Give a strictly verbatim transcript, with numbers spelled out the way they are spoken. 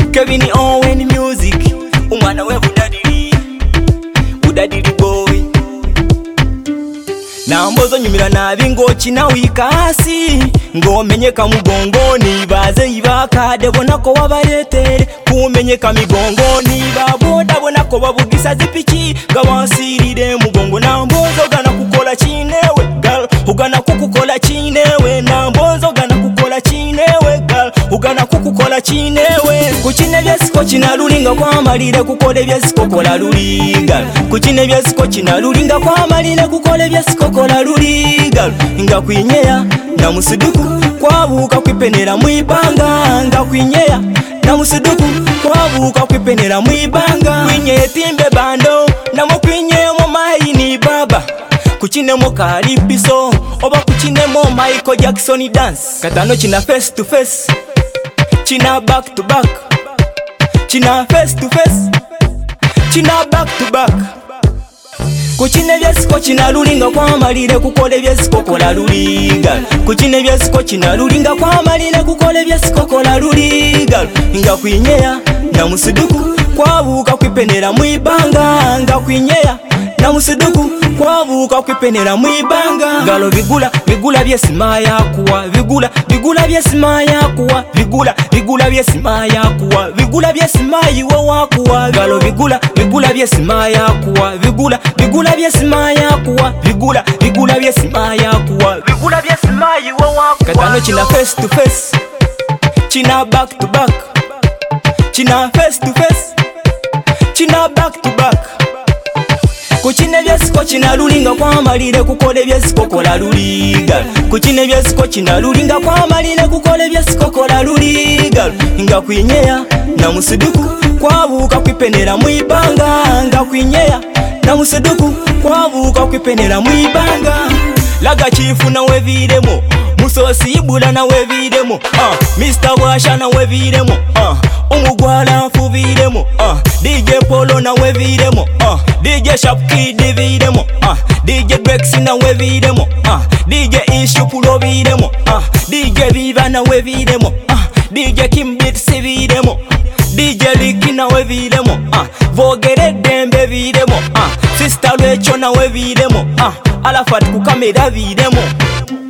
Kevin Owen music umwana we budadiri budadiri boy Nambozo nyumira nabi ngokina wikasi ngomenyeka mugongoni baze ibakade bonako wabaletere kumenyeka migongoni baboda bonako babugisa zipiki gawansirire mugongo nambozo gana kukola chinewe gal ugana kukukola chinewe nambozo gana kukola chinewe gal ugana kukukola chinewe kuchine byesiko chinalulinga kwamalire kukole byesiko kola lulinga kuchine byesiko chinalulinga kwamalire kukole byesiko kola lulinga nga kwinyea na musiduku kwabuka kwipenera mwibanga nga kwinyea na musiduku kwabuka kwipenera mwibanga kwinye timbe bando na mkwinye mo maini baba kuchine mo karibiso oba kuchine mo Michael Jackson dance katano china face to face china back to back china face to face china back to back kuchine byesiko chinalulinga kwamalire kukole byesiko kola lulinga kuchine byesiko chinalulinga kwamalire kukole byesiko kola lulinga nga kwinyea na musiduku kwabuka kwipenera mwibanga nga kwinyea na musiduku kwabuka kwipenera mwibanga ngalo bigula bigula byesima yakuwa bigula bigula byesima yakuwa bigula bigula byesima yakuwa bigula byesima yiwe wakuwa ngalo bigula bigula byesima yakuwa bigula bigula byesima yakuwa bigula bigula byesima yakuwa bigula byesima yiwe wakuwa katano china face to face china back to back china face to face china back to back kuchine byesiko chinalulinga kwamalire kukole byesiko kola lulinga kuchine byesiko chinalulinga kwamalire kukole byesiko kola lulinga nga kwinyea na musiduku kwabuka kwipenera mwibanga nga kwinyea na musiduku kwabuka kwipenera mwibanga laga chifu na weviremo musosi ibula na weviremo uh, Mister Washa na weviremo uh, umugwala mfuviremo uh, D J Polo na weviremo uh, D J Sharp Kid viremo uh, D J Bex na weviremo uh, D J Issue puloviremo uh, D J Viva na weviremo uh, D J Kim Beats viremo D J Licky na weviremo uh, Vogere Dembe viremo uh, Sister Lecho na weviremo uh, Alafat kukamera viremo